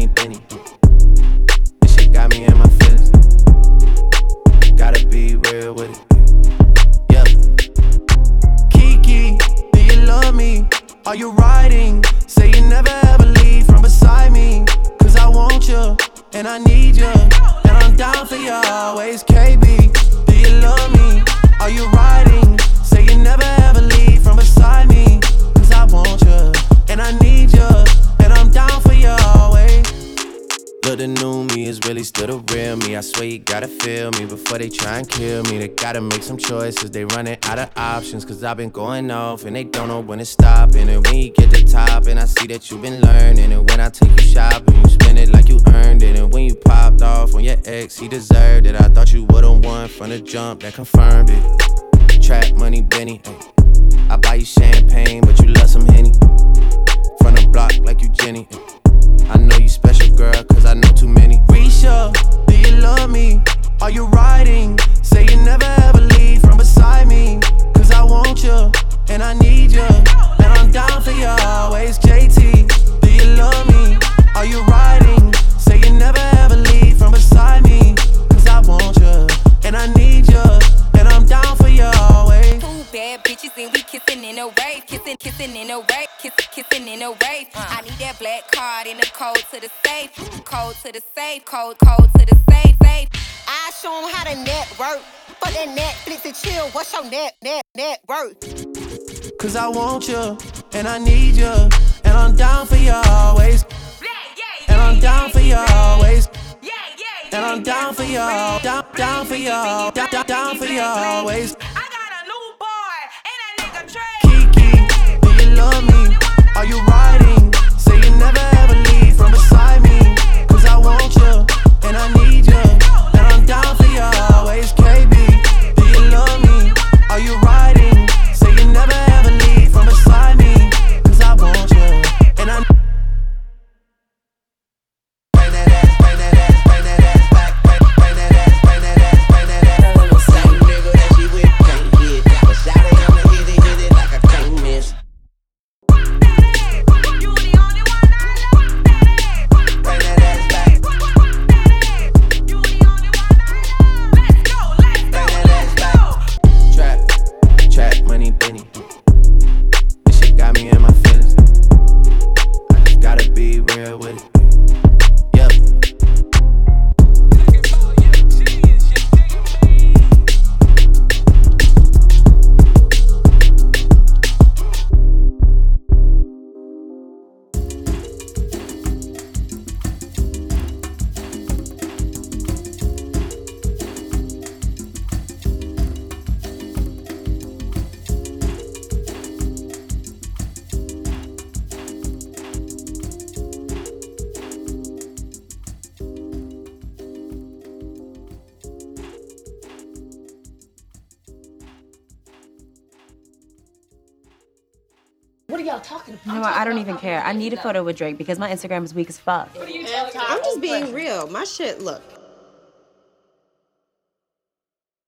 money, Benny. This shit got me in my feelings. Gotta be real with it. Yeah. Kiki, do you love me? Are you riding? Say you never ever leave from beside me. Cause I want you, and I need you, and I'm down for you always. KB, do you love me? Are you riding? Say you never ever leave from beside me. Cause I want you, and I need you, and I'm down for you always. Look, the new me is really still the real me. I swear you gotta feel me before they try and kill me. They gotta make some choices, they running out of options. Cause I've been going off and they don't know when to stop. And when you get to the top and I see that you've been learning. And when I take you shopping, you spend it like you earned it. And when you popped off on your ex, he deserved it. I thought you would've won from the jump, that confirmed it. Trap money, Benny, ay. I buy you champagne, but you love some Henny. From the block like you Jenny, ay. I know you special, girl, cause I know too many. Risha, do you love me? Are you riding? Say you never ever leave from beside me. Cause I want you, and I need you, and I'm down for you always. JT, do you love me? Are you riding? Say you never ever leave from beside me. Cause I want you, and I need you, and I'm down for you always. Two bad bitches and we kissing in a wave. Kissing in a wave. Kissing in a wave. I need that black card in the code to the safe. Code to the safe. Code to the safe. I show them how to network. For that Netflix and chill, what's your net worth? Cause I want you, and I need you, and I'm down for you always. And I'm down for you always. And I'm down for you, down for you, down for you always. I got a new boy, and that nigga Trey. Kiki, do you love me? Are you riding? Say you never ever leave from beside me. Cause I want you, and I need you, and I'm down for you always. KB, do you love me? Are you riding? Say you never ever leave from beside me. Cause I want you, and I What are y'all talking about? You know what? I don't even care. I need a photo with Drake because my Instagram is weak as fuck. I'm just being real. My shit, look,